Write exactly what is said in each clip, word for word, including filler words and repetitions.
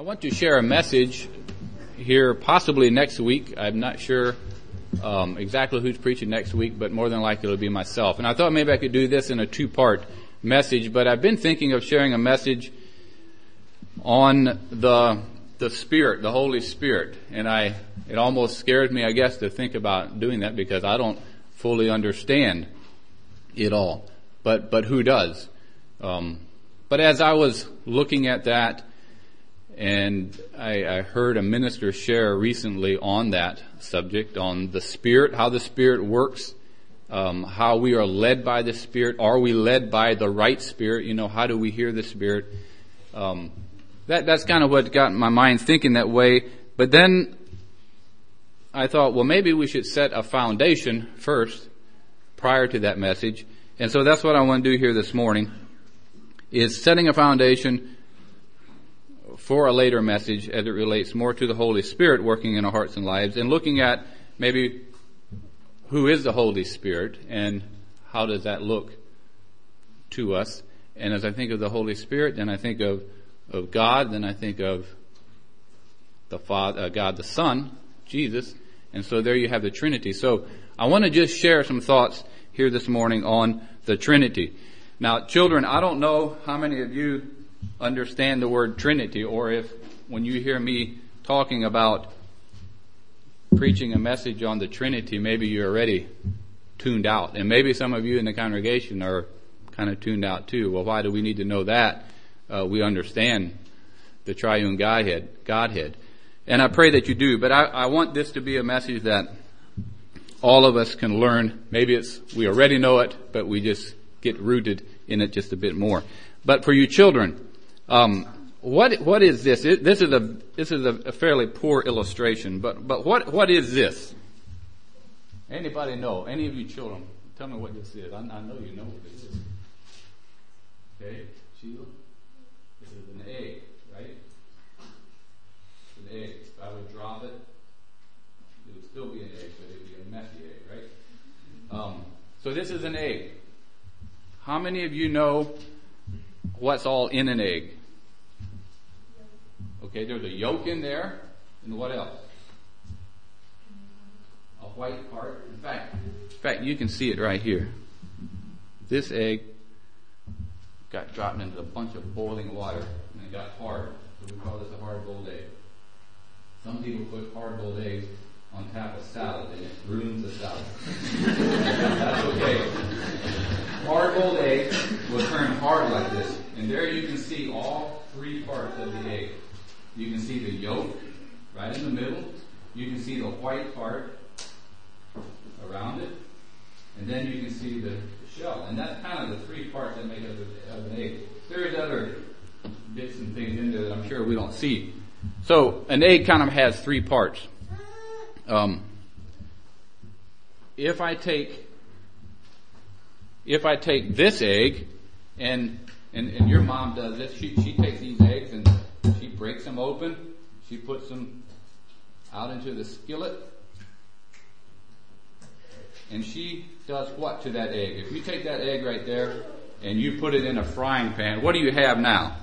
I want to share a message here possibly next week. I'm not sure um, exactly who's preaching next week, but more than likely it'll be myself. And I thought maybe I could do this in a two-part message, but I've been thinking of sharing a message on the the Spirit, the Holy Spirit. And I it almost scares me, I guess, to think about doing that because I don't fully understand it all. But but who does? Um, but as I was looking at that, and I, I heard a minister share recently on that subject, on the Spirit, how the Spirit works, um, how we are led by the Spirit. Are we led by the right Spirit? You know, how do we hear the Spirit? Um, that that's kind of what got my mind thinking that way. But then I thought, well, maybe we should set a foundation first prior to that message. And so that's what I want to do here this morning, is setting a foundation for a later message as it relates more to the Holy Spirit working in our hearts and lives, and looking at maybe who is the Holy Spirit and how does that look to us. And as I think of the Holy Spirit, then I think of, of God, then I think of the Father, uh, God the Son, Jesus, and so there you have the Trinity. So I want to just share some thoughts here this morning on the Trinity. Now, children, I don't know how many of you understand the word Trinity, or if when you hear me talking about preaching a message on the Trinity, maybe you're already tuned out. And maybe some of you in the congregation are kind of tuned out too. Well, why do we need to know that? Uh, we understand the triune Godhead, Godhead. And I pray that you do. But I, I want this to be a message that all of us can learn. Maybe it's we already know it, but we just get rooted in it just a bit more. But for you children, um, what what is this? It, this is a this is a, a fairly poor illustration. But but what what is this? Anybody know? Any of you children, tell me what this is. I, I know you know what this is. Okay, Sheila, this is an egg, right? It's an egg. If I would drop it, it would still be an egg, but it would be a messy egg, right? Um, so this is an egg. How many of you know what's all in an egg? Okay, there's a yolk in there, and what else? A white part. In fact, in fact, you can see it right here. This egg got dropped into a bunch of boiling water, and it got hard. So we call this a hard-boiled egg. Some people put hard-boiled eggs on top of salad, and it ruins the salad. That's okay. Hard-boiled egg will turn hard like this, and there you can see all three parts of the egg. You can see the yolk right in the middle. You can see the white part around it, and then you can see the, the shell. And that's kind of the three parts that make up of an egg. There's other bits and things in there that I'm sure we don't see. So an egg kind of has three parts. Um, if I take if I take this egg, and, and and your mom does this, she she takes these eggs and she breaks them open, she puts them out into the skillet, and she does what to that egg? If you take that egg right there and you put it in a frying pan, what do you have now?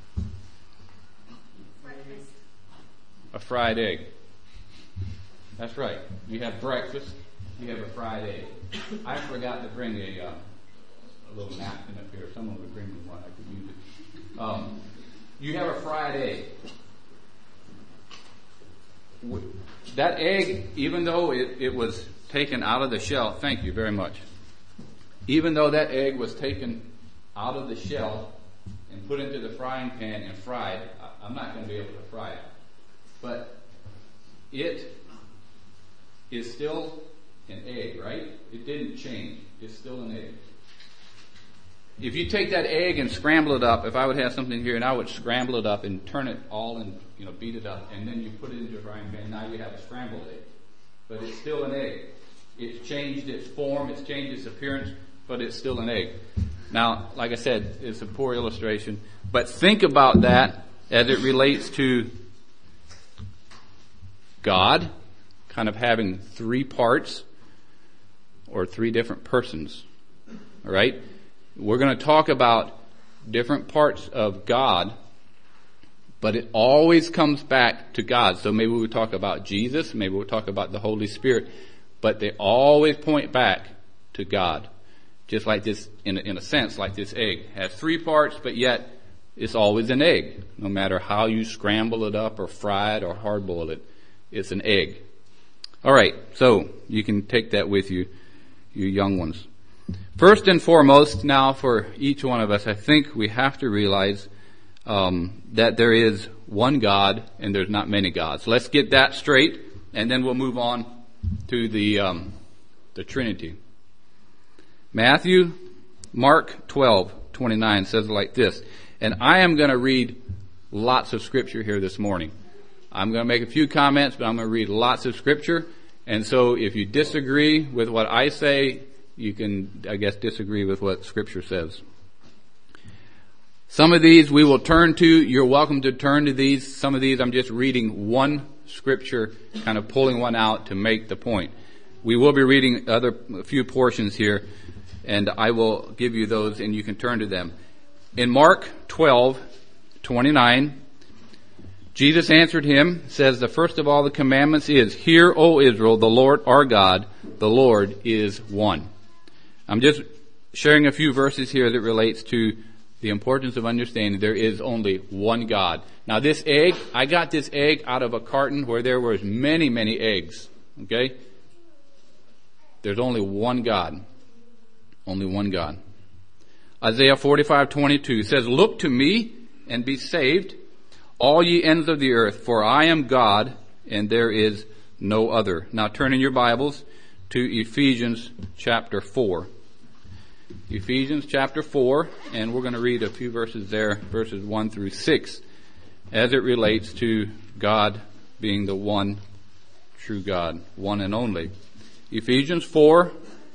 A fried egg. That's right. You have breakfast, you have a fried egg. I forgot to bring a, uh, a little napkin up here. Someone would bring me one. I could use it. Um, you have a fried egg. That egg, even though it, it was taken out of the shell, thank you very much. Even though that egg was taken out of the shell and put into the frying pan and fried, I, I'm not going to be able to fry it. But it is still an egg, right? It didn't change. It's still an egg. If you take that egg and scramble it up, if I would have something here and I would scramble it up and turn it all and, you know, beat it up, and then you put it into a frying pan, now you have a scrambled egg. But it's still an egg. It's changed its form, it's changed its appearance, but it's still an egg. Now, like I said, it's a poor illustration, but think about that as it relates to God, kind of having three parts or three different persons. All right? We're going to talk about different parts of God but it always comes back to God. So maybe we'll talk about Jesus, maybe we'll talk about the Holy Spirit, but they always point back to God. Just like this, in a, in a sense, like this egg. It has three parts, but yet it's always an egg. No matter how you scramble it up or fry it or hard boil it, it's an egg. All right, so you can take that with you, you young ones. First and foremost, now for each one of us, I think we have to realize um, that there is one God and there's not many gods. Let's get that straight, and then we'll move on to the um, the Trinity. Matthew, Mark twelve twenty-nine says it like this, and I am going to read lots of scripture here this morning. I'm going to make a few comments, but I'm going to read lots of scripture, and so if you disagree with what I say, you can, I guess, disagree with what scripture says. Some of these we will turn to. You're welcome to turn to these. Some of these I'm just reading one scripture, kind of pulling one out to make the point. We will be reading other a few portions here, and I will give you those and you can turn to them. In Mark twelve twenty-nine, Jesus answered him, says, the first of all the commandments is, Hear, O Israel, the Lord our God, the Lord is one. I'm just sharing a few verses here that relates to the importance of understanding there is only one God. Now this egg, I got this egg out of a carton where there was many, many eggs. Okay? There's only one God. Only one God. Isaiah forty-five twenty-two says, Look to me and be saved, all ye ends of the earth, for I am God and there is no other. Now turn in your Bibles to Ephesians chapter four. Ephesians chapter four, and we're going to read a few verses there, verses one through six, as it relates to God being the one true God, one and only. Ephesians four,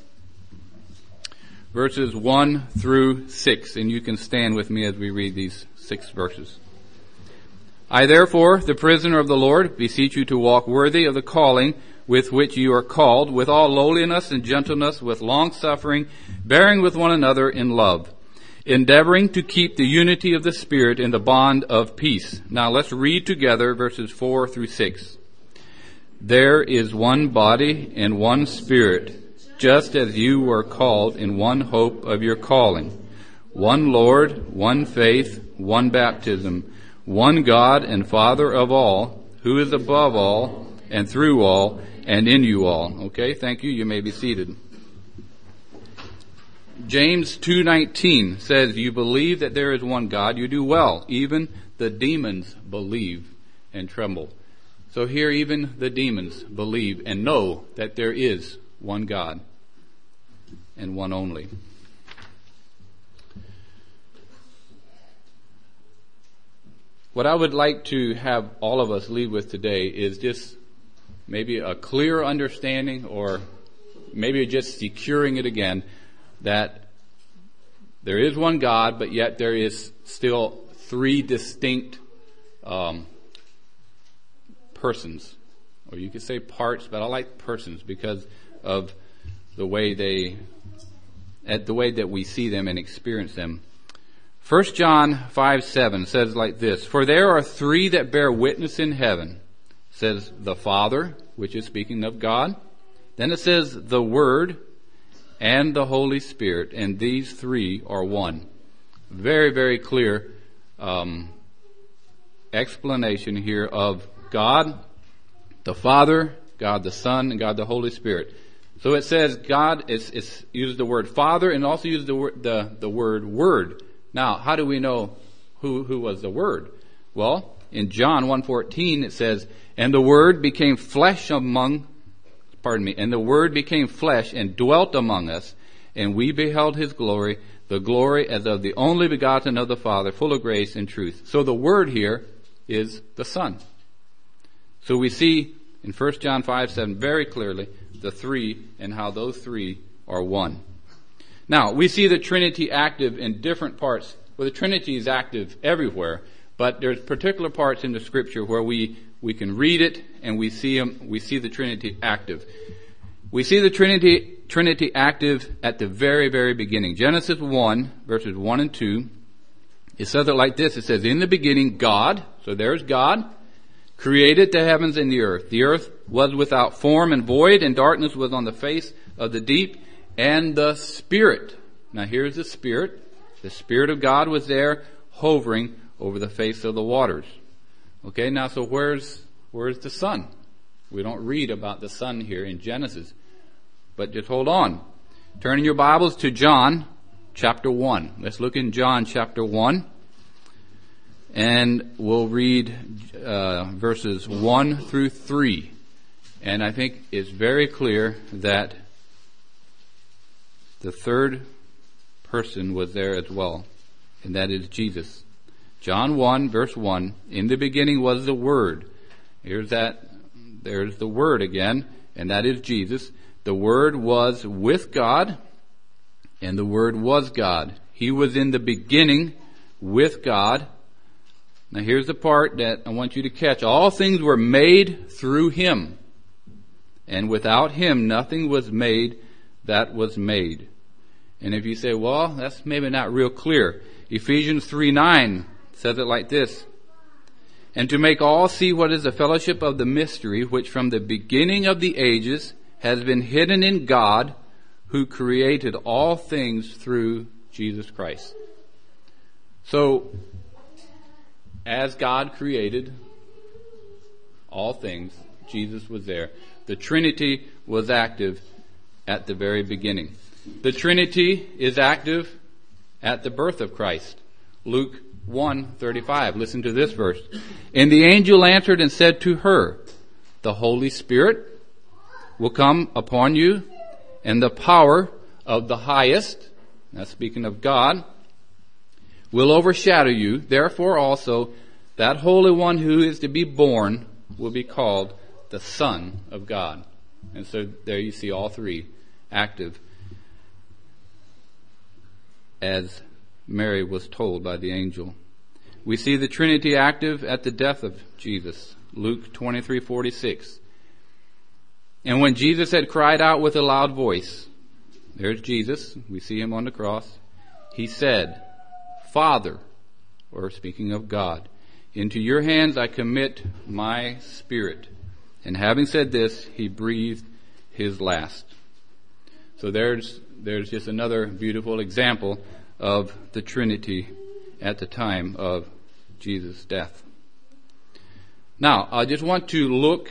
verses one through six, and you can stand with me as we read these six verses. I therefore, the prisoner of the Lord, beseech you to walk worthy of the calling with which you are called, with all lowliness and gentleness, with long suffering, bearing with one another in love, endeavoring to keep the unity of the Spirit in the bond of peace. Now let's read together verses four through six. There is one body and one Spirit, just as you were called in one hope of your calling, one Lord, one faith, one baptism, one God and Father of all, who is above all and through all and in you all. Okay, thank you. You may be seated. James two nineteen says, You believe that there is one God, you do well. Even the demons believe and tremble. So here even the demons believe and know that there is one God and one only. What I would like to have all of us leave with today is just maybe a clear understanding, or maybe just securing it again, that there is one God, but yet there is still three distinct um, persons. Or you could say parts, but I like persons because of the way they, at the way that we see them and experience them. First John five seven says like this, For there are three that bear witness in heaven. Says the Father, which is speaking of God. Then it says the Word and the Holy Spirit, and these three are one. Very, very clear um, explanation here of God, the Father, God the Son, and God the Holy Spirit. So it says God, it's, it's uses the word Father and also uses the word, the, the word Word. Now, how do we know who, who was the Word? Well, in John one fourteen it says, And the Word became flesh among, pardon me, and the Word became flesh and dwelt among us, and we beheld His glory, the glory as of the only begotten of the Father, full of grace and truth. So the Word here is the Son. So we see in First John five seven very clearly the three and how those three are one. Now, we see the Trinity active in different parts. Well, the Trinity is active everywhere, but there's particular parts in the Scripture where we, we can read it and we see them, we see the Trinity active. We see the Trinity, Trinity active at the very, very beginning. Genesis one, verses one and two. It says it like this. It says, In the beginning, God, So there's God, created the heavens and the earth. The earth was without form and void, and darkness was on the face of the deep, and the Spirit. Now here's the Spirit. The Spirit of God was there, hovering over the face of the waters. Okay, now so where's, where's the Son? We don't read about the Son here in Genesis. But just hold on. Turn in your Bibles to John chapter one. Let's look in John chapter one. And we'll read uh, verses one through three. And I think it's very clear that the third person was there as well. And that is Jesus. John one, verse one. In the beginning was the Word. Here's that. There's the Word again. And that is Jesus. The Word was with God. And the Word was God. He was in the beginning with God. Now here's the part that I want you to catch. All things were made through Him. And without Him nothing was made that was made. And if you say, well, that's maybe not real clear. Ephesians three nine says it like this. And to make all see what is the fellowship of the mystery, which from the beginning of the ages has been hidden in God, who created all things through Jesus Christ. So, as God created all things, Jesus was there. The Trinity was active at the very beginning. The Trinity is active at the birth of Christ. Luke one thirty-five. Listen to this verse. And the angel answered and said to her, the Holy Spirit will come upon you, and the power of the highest, that's speaking of God, will overshadow you. Therefore also that Holy One who is to be born will be called the Son of God. And so there you see all three active as Mary was told by the angel. We see the Trinity active at the death of Jesus. Luke twenty-three forty-six. And when Jesus had cried out with a loud voice, there's Jesus, we see him on the cross, he said, Father, or speaking of God, into your hands I commit my spirit. And having said this, he breathed his last. So there's, there's just another beautiful example of the Trinity at the time of Jesus' death. Now, I just want to look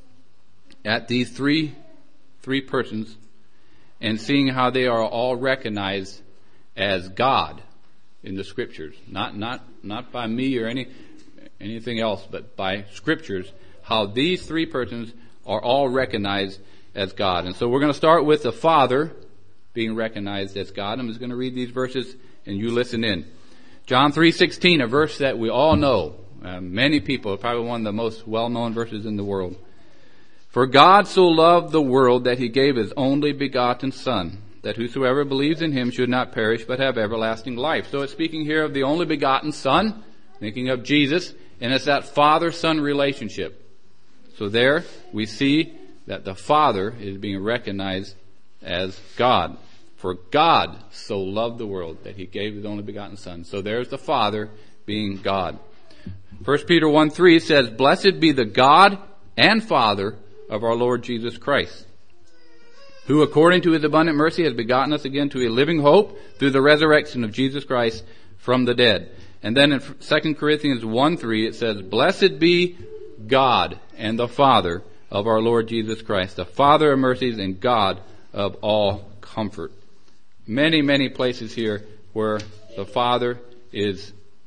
at these three, three persons and seeing how they are all recognized as God in the Scriptures. Not, not, not by me or any, anything else, but by Scriptures, how these three persons are all recognized as God. And so we're going to start with the Father being recognized as God. I'm just going to read these verses and you listen in. John three sixteen, a verse that we all know. Uh, many people, probably one of the most well-known verses in the world. For God so loved the world that he gave his only begotten Son, that whosoever believes in him should not perish but have everlasting life. So it's speaking here of the only begotten Son, thinking of Jesus, and it's that father-son relationship. So there we see that the Father is being recognized as God. For God so loved the world that he gave his only begotten Son. So there's the Father being God. First Peter one three says, Blessed be the God and Father of our Lord Jesus Christ, who according to his abundant mercy has begotten us again to a living hope through the resurrection of Jesus Christ from the dead. And then in Second Corinthians one three it says, Blessed be God and the Father of our Lord Jesus Christ, the Father of mercies and God of all comfort. Many, many places here where the Father is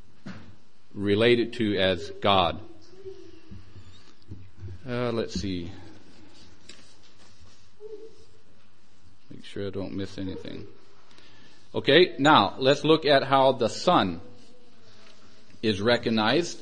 related to as God. Uh, let's see. Make sure I don't miss anything. Okay, now let's look at how the Son is recognized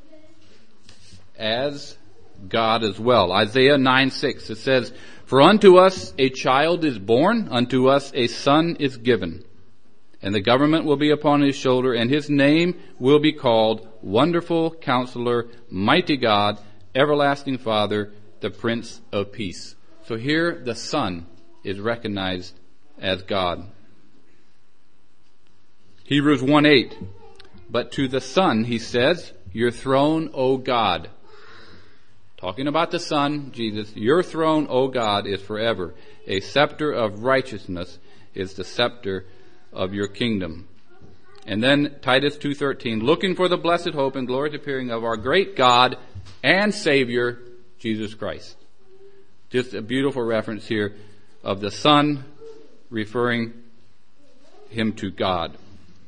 as God as well. Isaiah nine six, it says, For unto us a child is born, unto us a son is given, and the government will be upon his shoulder, and his name will be called Wonderful Counselor, Mighty God, Everlasting Father, the Prince of Peace. So here the Son is recognized as God. Hebrews one eight, But to the Son, he says, your throne, O God. Talking about the Son, Jesus, your throne, O God, is forever. A scepter of righteousness is the scepter of your kingdom. And then Titus two thirteen, looking for the blessed hope and glorious appearing of our great God and Savior, Jesus Christ. Just a beautiful reference here of the Son referring him to God.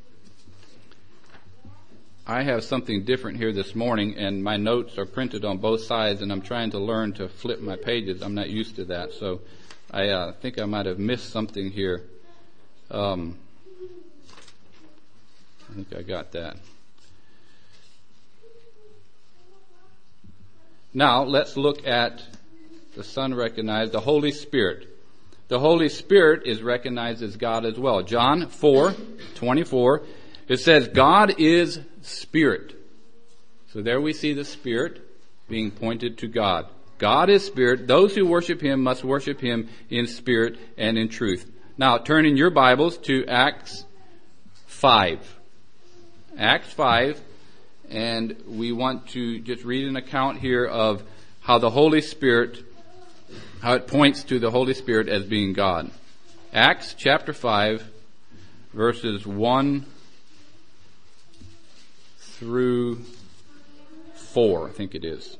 I have something different here this morning, and my notes are printed on both sides, and I'm trying to learn to flip my pages. I'm not used to that, so I uh, think I might have missed something here. Um, I think I got that. Now, let's look at the Son recognized, the Holy Spirit. The Holy Spirit is recognized as God as well. John four twenty-four, it says, God is Spirit. So there we see the Spirit being pointed to God. God is Spirit. Those who worship Him must worship Him in spirit and in truth. Now, turn in your Bibles to Acts five. Acts five, and we want to just read an account here of how the Holy Spirit, how it points to the Holy Spirit as being God. Acts chapter five, verses one through four, I think it is.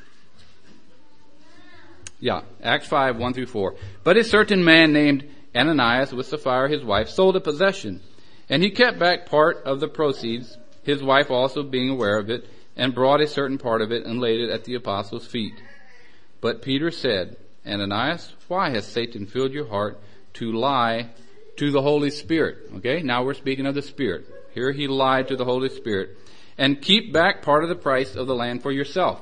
Yeah, Acts five, one through four. But a certain man named Ananias with Sapphira his wife sold a possession, and he kept back part of the proceeds, his wife also being aware of it, and brought a certain part of it and laid it at the apostles' feet. But Peter said, Ananias, why has Satan filled your heart to lie to the Holy Spirit? Okay, now we're speaking of the Spirit. Here he lied to the Holy Spirit. And keep back part of the price of the land for yourself.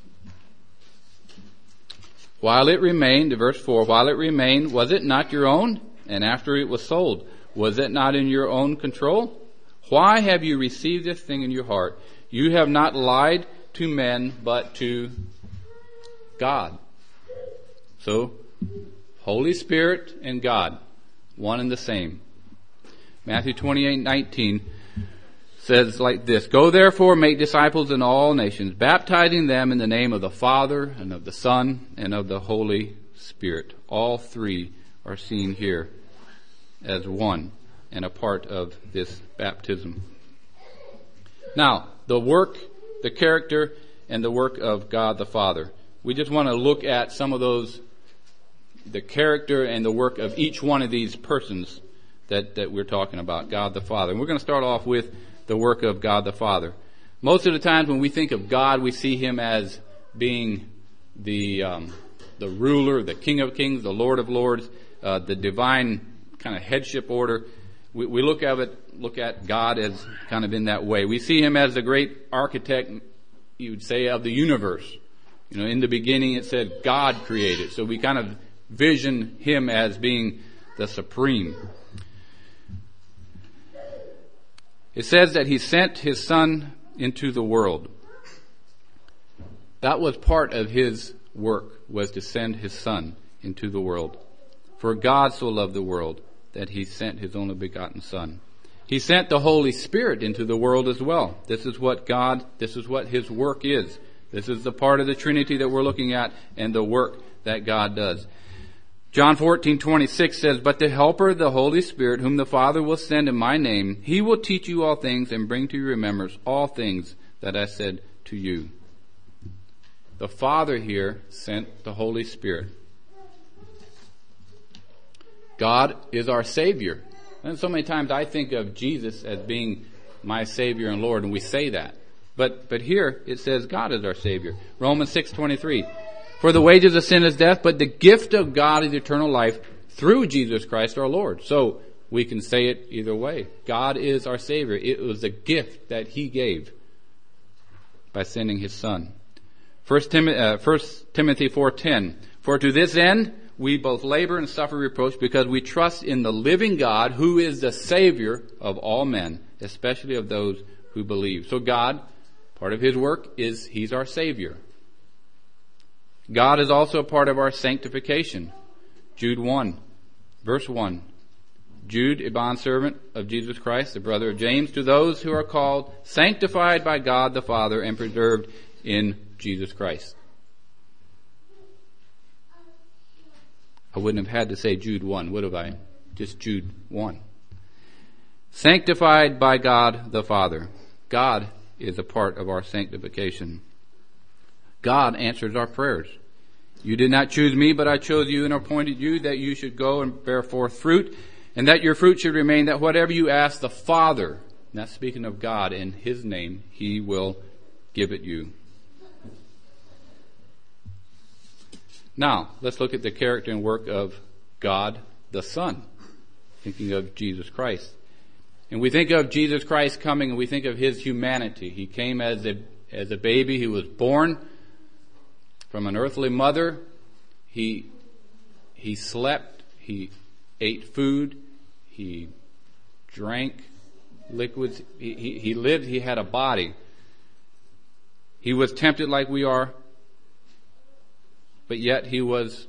While it remained, verse four, while it remained, was it not your own? And after it was sold, was it not in your own control? Why have you received this thing in your heart? You have not lied to men, but to God. So, Holy Spirit and God, one and the same. Matthew twenty-eight nineteen says like this, go therefore make disciples in all nations, baptizing them in the name of the Father and of the Son and of the Holy Spirit. All three are seen here as one and a part of this baptism. Now, the work, the character, and the work of God the Father. We just want to look at some of those, the character and the work of each one of these persons that, that we're talking about, God the Father. And we're going to start off with the work of God the Father. Most of the times when we think of God, we see Him as being the um, the ruler, the King of Kings, the Lord of Lords, uh, the divine kind of headship order. We, we look at it, look at God as kind of in that way. We see Him as the great architect, you would say, of the universe. You know, in the beginning it said God created, so we kind of vision Him as being the supreme. It says that He sent His Son into the world. That was part of His work, was to send His Son into the world. For God so loved the world that He sent His only begotten Son. He sent the Holy Spirit into the world as well. This is what God, this is what His work is. This is the part of the Trinity that we're looking at and the work that God does. John fourteen twenty-six says, but the Helper, the Holy Spirit, whom the Father will send in my name, He will teach you all things and bring to your remembrance all things that I said to you. The Father here sent the Holy Spirit. God is our Savior. And so many times I think of Jesus as being my Savior and Lord, and we say that. But but here it says God is our Savior. Romans six twenty-three. For the wages of sin is death, but the gift of God is eternal life through Jesus Christ our Lord. So we can say it either way. God is our Savior. It was a gift that He gave by sending His Son. First Timothy four ten. For to this end we both labor and suffer reproach because we trust in the living God who is the Savior of all men, especially of those who believe. So God, part of His work is He's our Savior. God is also a part of our sanctification. Jude one, verse one. Jude, a bondservant of Jesus Christ, the brother of James, to those who are called, sanctified by God the Father, and preserved in Jesus Christ. I wouldn't have had to say Jude one, would have I? Just Jude one. Sanctified by God the Father. God is a part of our sanctification. God answers our prayers. You did not choose me, but I chose you and appointed you that you should go and bear forth fruit, and that your fruit should remain, that whatever you ask the Father, and that's speaking of God, in His name, He will give it you. Now, let's look at the character and work of God the Son, thinking of Jesus Christ. And we think of Jesus Christ coming, and we think of His humanity. He came as a, as a baby. He was born from an earthly mother. He, he slept. He ate food. He drank liquids. He, he, he lived. He had a body. He was tempted like we are, but yet He was,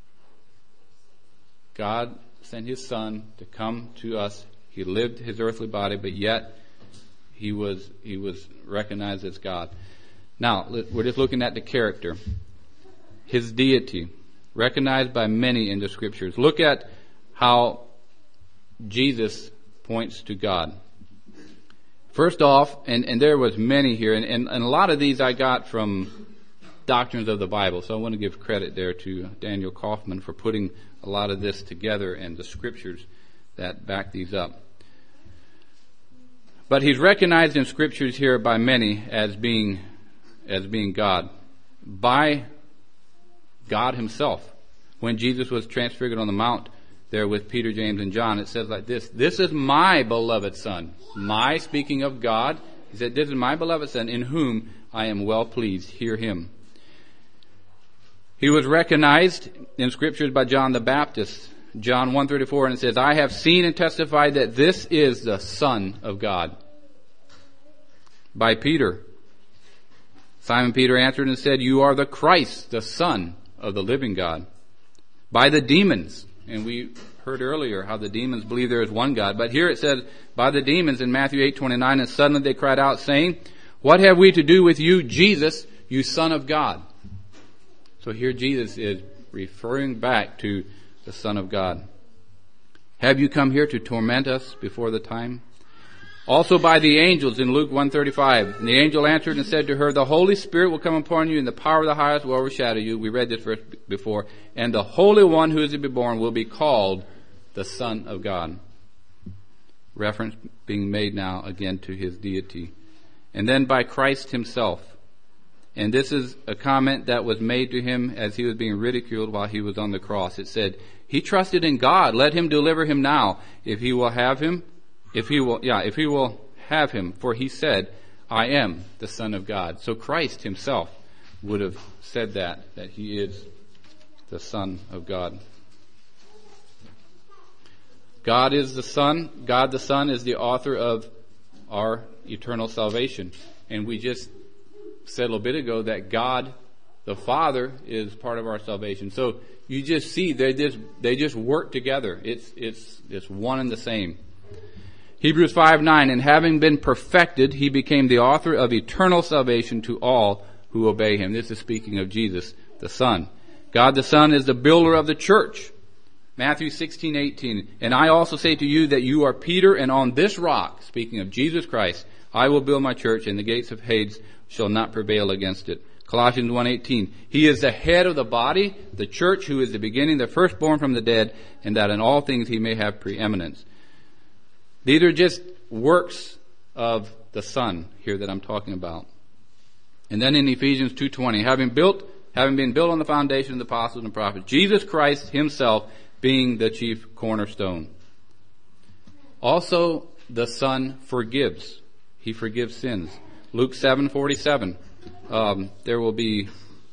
God sent His Son to come to us. He lived His earthly body, but yet He was, He was recognized as God. Now, we're just looking at the character. His deity, recognized by many in the Scriptures. Look at how Jesus points to God. First off, and, and there was many here, and, and, and a lot of these I got from Doctrines of the Bible, so I want to give credit there to Daniel Kaufman for putting a lot of this together and the Scriptures that back these up. But He's recognized in Scriptures here by many as being, as being God. By God Himself. When Jesus was transfigured on the mount there with Peter, James, and John, it says like this, "This is my beloved Son." My, speaking of God, He said, "This is my beloved Son, in whom I am well pleased. Hear Him." He was recognized in Scriptures by John the Baptist. John one thirty-four, and it says, "I have seen and testified that this is the Son of God." By Peter, Simon Peter answered and said, "You are the Christ, the Son of the living God." By the demons, and we heard earlier how the demons believe there is one God, but here it says, by the demons in Matthew eight twenty-nine, "And suddenly they cried out, saying, What have we to do with you, Jesus, you Son of God?" So here Jesus is referring back to the Son of God. "Have you come here to torment us before the time?" Also by the angels in Luke one thirty-five. "And the angel answered and said to her, The Holy Spirit will come upon you, and the power of the highest will overshadow you." We read this verse before. "And the Holy One who is to be born will be called the Son of God." Reference being made now again to His deity. And then by Christ Himself. And this is a comment that was made to Him as He was being ridiculed while He was on the cross. It said, "He trusted in God. Let Him deliver Him now, if He will have Him. If He will, yeah, if He will have Him. For He said, I am the Son of God." So Christ Himself would have said that, that He is the Son of God. God is the Son. God the Son is the author of our eternal salvation. And we just said a little bit ago that God the Father is part of our salvation. So you just see they just they just work together. It's it's it's one and the same. Hebrews five nine, "And having been perfected, He became the author of eternal salvation to all who obey Him." This is speaking of Jesus, the Son. God the Son is the builder of the church. Matthew sixteen eighteen, "And I also say to you that you are Peter, and on this rock," speaking of Jesus Christ, "I will build my church, and the gates of Hades shall not prevail against it." Colossians one eighteen, "He is the head of the body, the church, who is the beginning, the firstborn from the dead, and that in all things He may have preeminence." These are just works of the Son here that I'm talking about. And then in Ephesians two twenty, having built, having been built on the foundation of the apostles and prophets, Jesus Christ Himself being the chief cornerstone. Also, the Son forgives. He forgives sins. Luke seven forty-seven. Um, there will be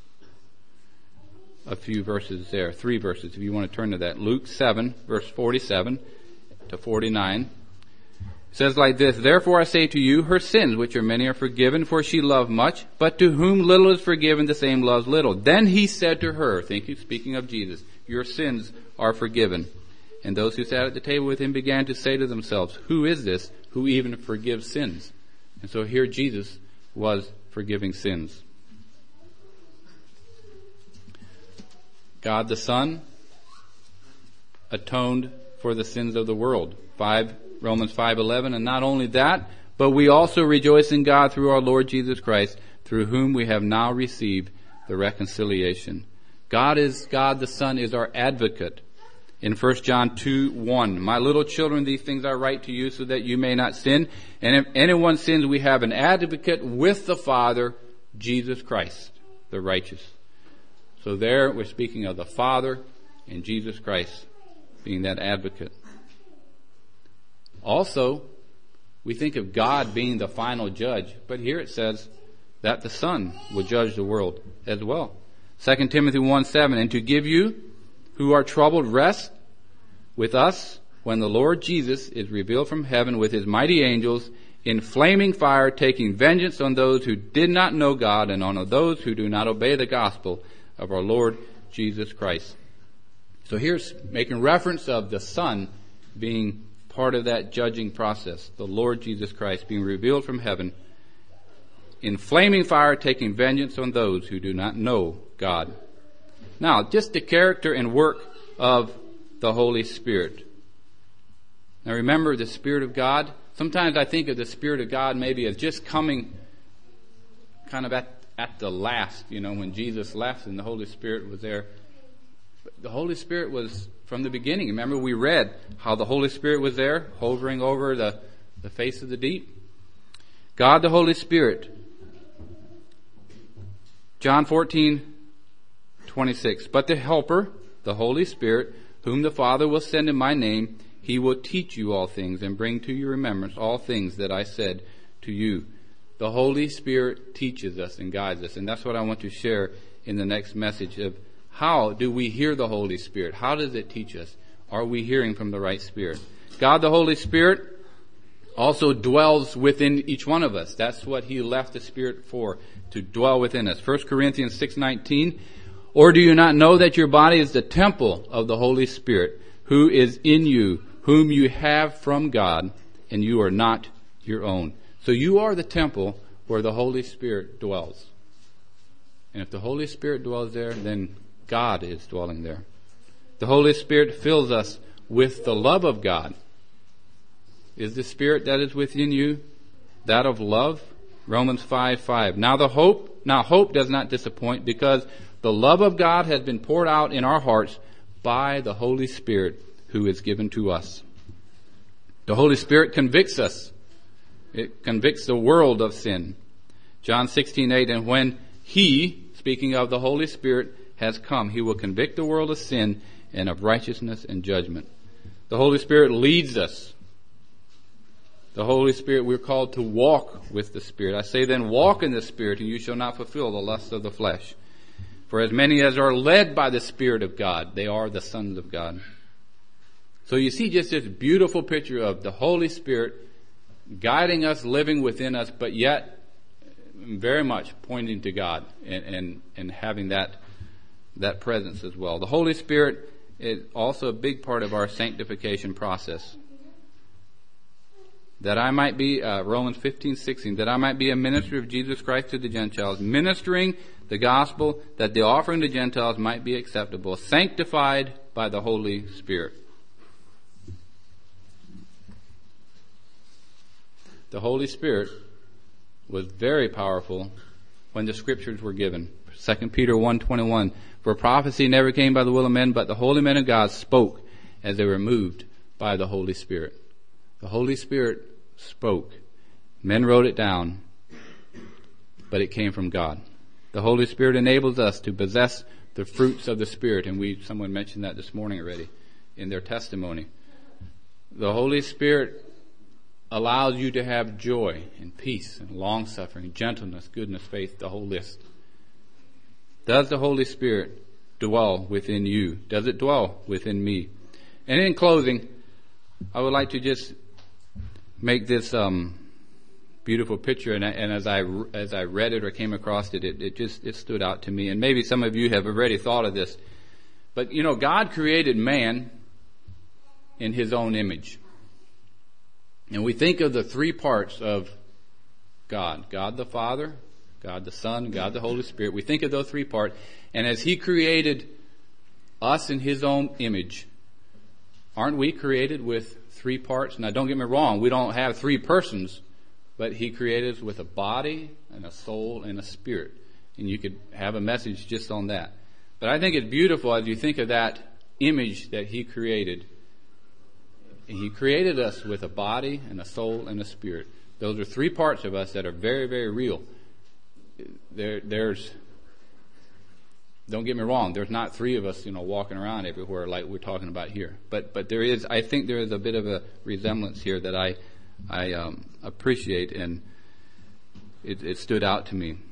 a few verses there, three verses if you want to turn to that. Luke seven, verse forty-seven to forty-nine. It says like this, "Therefore I say to you, her sins, which are many, are forgiven, for she loved much. But to whom little is forgiven, the same loves little. Then He said to her," thinking, speaking of Jesus, "Your sins are forgiven." And those who sat at the table with him began to say to themselves, who is this who even forgives sins? And so here Jesus was forgiving sins. God the Son atoned for the sins of the world. Five, Romans five eleven. And not only that, but we also rejoice in God through our Lord Jesus Christ, through whom we have now received the reconciliation. God is, God the Son is our advocate. In First John two one, my little children, these things I write to you so that you may not sin. And if anyone sins, we have an advocate with the Father, Jesus Christ, the righteous. So there we're speaking of the Father and Jesus Christ being that advocate. Also, we think of God being the final judge, but here it says that the Son will judge the world as well. Second Timothy one seven, and to give you who are troubled rest with us when the Lord Jesus is revealed from heaven with his mighty angels in flaming fire, taking vengeance on those who did not know God and on those who do not obey the gospel of our Lord Jesus Christ. So here's making reference of the Son being part of that judging process. The Lord Jesus Christ being revealed from heaven in flaming fire, taking vengeance on those who do not know God. Now, just the character and work of the Holy Spirit. Now remember, the Spirit of God, sometimes I think of the Spirit of God maybe as just coming kind of at, at the last, you know, when Jesus left and the Holy Spirit was there. But the Holy Spirit was from the beginning. Remember, we read how the Holy Spirit was there, hovering over the, the face of the deep. God the Holy Spirit. John fourteen twenty-six. But the Helper, the Holy Spirit, whom the Father will send in my name, he will teach you all things and bring to your remembrance all things that I said to you. The Holy Spirit teaches us and guides us. And that's what I want to share in the next message of how do we hear the Holy Spirit? How does it teach us? Are we hearing from the right Spirit? God the Holy Spirit also dwells within each one of us. That's what he left the Spirit for, to dwell within us. First Corinthians six nineteen. Or do you not know that your body is the temple of the Holy Spirit, who is in you, whom you have from God, and you are not your own? So you are the temple where the Holy Spirit dwells. And if the Holy Spirit dwells there, then God is dwelling there. The Holy Spirit fills us with the love of God. Is the Spirit that is within you that of love? Romans five five. Now the hope, now hope does not disappoint, because the love of God has been poured out in our hearts by the Holy Spirit who is given to us. The Holy Spirit convicts us. It convicts the world of sin. John sixteen eight, and when he, speaking of the Holy Spirit, has come, he will convict the world of sin and of righteousness and judgment. The Holy Spirit leads us. The Holy Spirit, we're called to walk with the Spirit. I say then, walk in the Spirit, and you shall not fulfill the lusts of the flesh. For as many as are led by the Spirit of God, they are the sons of God. So you see just this beautiful picture of the Holy Spirit guiding us, living within us, but yet very much pointing to God and, and, and having that, that presence as well. The Holy Spirit is also a big part of our sanctification process. That I might be, uh, Romans fifteen sixteen, that I might be a minister of Jesus Christ to the Gentiles, ministering the gospel, that the offering to Gentiles might be acceptable, sanctified by the Holy Spirit. The Holy Spirit was very powerful when the scriptures were given. Second Peter one twenty-one, for prophecy never came by the will of men, but the holy men of God spoke as they were moved by the Holy Spirit. The Holy Spirit spoke. Men wrote it down, but it came from God. The Holy Spirit enables us to possess the fruits of the Spirit, and we someone mentioned that this morning already in their testimony. The Holy Spirit allows you to have joy and peace and long-suffering, gentleness, goodness, faith, the whole list. Does the Holy Spirit dwell within you? Does it dwell within me? And in closing, I would like to just make this um, beautiful picture, and, and as I as I read it or came across it, it, it just it stood out to me. And maybe some of you have already thought of this, but you know, God created man in his own image. And we think of the three parts of God. God the Father, God the Son, God the Holy Spirit. We think of those three parts. And as he created us in his own image, aren't we created with three parts? Now don't get me wrong, we don't have three persons, but he created us with a body and a soul and a spirit. And you could have a message just on that. But I think it's beautiful as you think of that image that he created. He created us with a body and a soul and a spirit. Those are three parts of us that are very, very real. There, there's, don't get me wrong, there's not three of us, you know, walking around everywhere like we're talking about here. But, but there is, I think there is a bit of a resemblance here that I, I um, appreciate, and it, it stood out to me.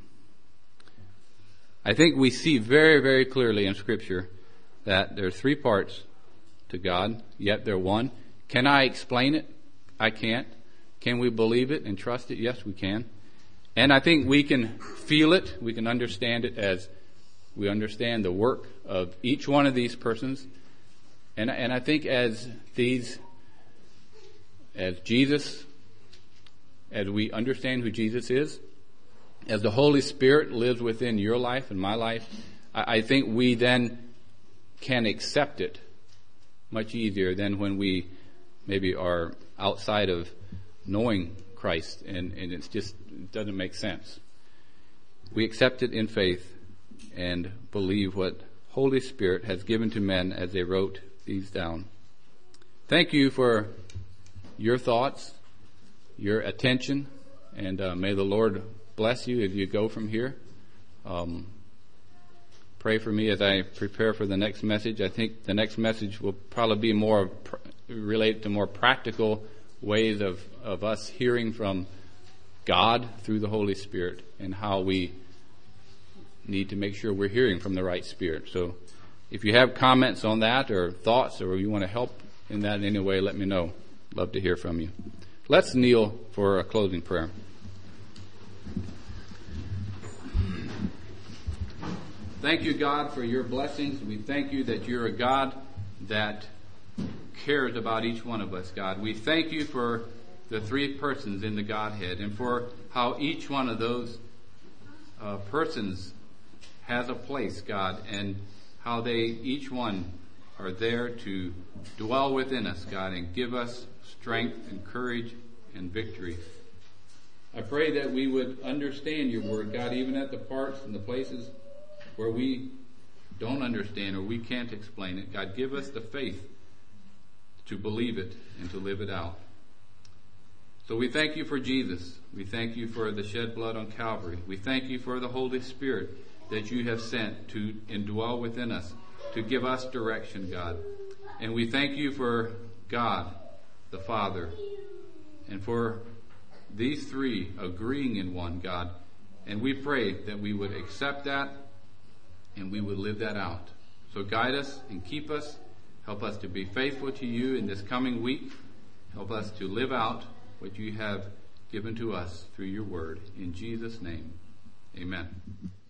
I think we see very, very clearly in Scripture that there are three parts to God, yet they're one. Can I explain it? I can't. Can we believe it and trust it? Yes, we can. And I think we can feel it. We can understand it as we understand the work of each one of these persons. And, and I think as these, as Jesus, as we understand who Jesus is, as the Holy Spirit lives within your life and my life, I, I think we then can accept it much easier than when we maybe are outside of knowing Christ and, and it's just, it doesn't make sense. We accept it in faith and believe what Holy Spirit has given to men as they wrote these down. Thank you for your thoughts, your attention, and uh, may the Lord bless you as you go from here. Um, pray for me as I prepare for the next message. I think the next message will probably be more pr- related to more practical ways of, of us hearing from God through the Holy Spirit and how we need to make sure we're hearing from the right spirit. So if you have comments on that or thoughts or you want to help in that in any way, let me know. Love to hear from you. Let's kneel for a closing prayer. Thank you, God, for your blessings. We thank you that you're a God that cares about each one of us, God. We thank you for the three persons in the Godhead and for how each one of those uh, persons has a place, God, and how they, each one, are there to dwell within us, God, and give us strength and courage and victory. I pray that we would understand your word, God, even at the parts and the places where we don't understand or we can't explain it. God, give us the faith to believe it and to live it out. So we thank you for Jesus. We thank you for the shed blood on Calvary. We thank you for the Holy Spirit that you have sent to indwell within us, to give us direction, God. And we thank you for God, the Father, and for these three agreeing in one, God. And we pray that we would accept that and we would live that out. So guide us and keep us. Help us to be faithful to you in this coming week. Help us to live out what you have given to us through your word. In Jesus' name, amen.